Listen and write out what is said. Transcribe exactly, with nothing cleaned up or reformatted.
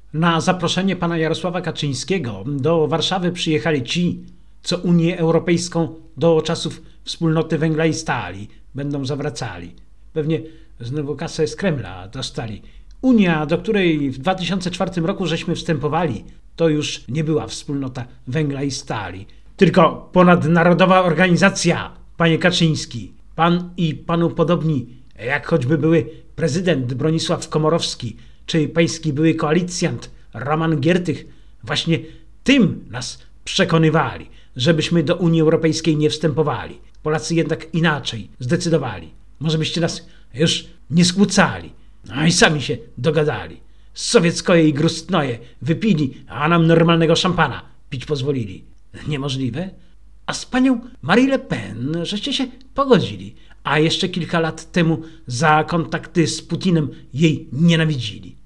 Na zaproszenie pana Jarosława Kaczyńskiego do Warszawy przyjechali ci, co Unię Europejską do czasów wspólnoty węgla i stali będą zawracali. Pewnie znowu kasę z Kremla dostali. Unia, do której w dwa tysiące czwartym roku żeśmy wstępowali, to już nie była wspólnota węgla i stali, tylko ponadnarodowa organizacja, panie Kaczyński. Pan i panu podobni, jak choćby były prezydent Bronisław Komorowski, czy pański były koalicjant Roman Giertych, właśnie tym nas przekonywali, żebyśmy do Unii Europejskiej nie wstępowali. Polacy jednak inaczej zdecydowali. Może byście nas już nie skłócali. No i sami się dogadali. Sowieckoje i grustnoje wypili, a nam normalnego szampana pić pozwolili. Niemożliwe? A z panią Marie Le Pen żeście się pogodzili, a jeszcze kilka lat temu za kontakty z Putinem jej nienawidzili.